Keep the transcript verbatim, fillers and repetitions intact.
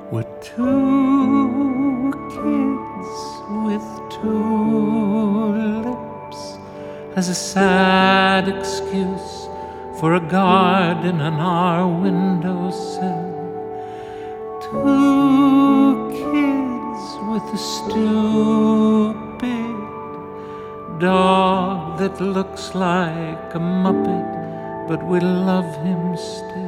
We're two kids with two lips as a sad excuse for a garden on our windowsill. Two kids with a stupid dog that looks like a muppet, but we love him still.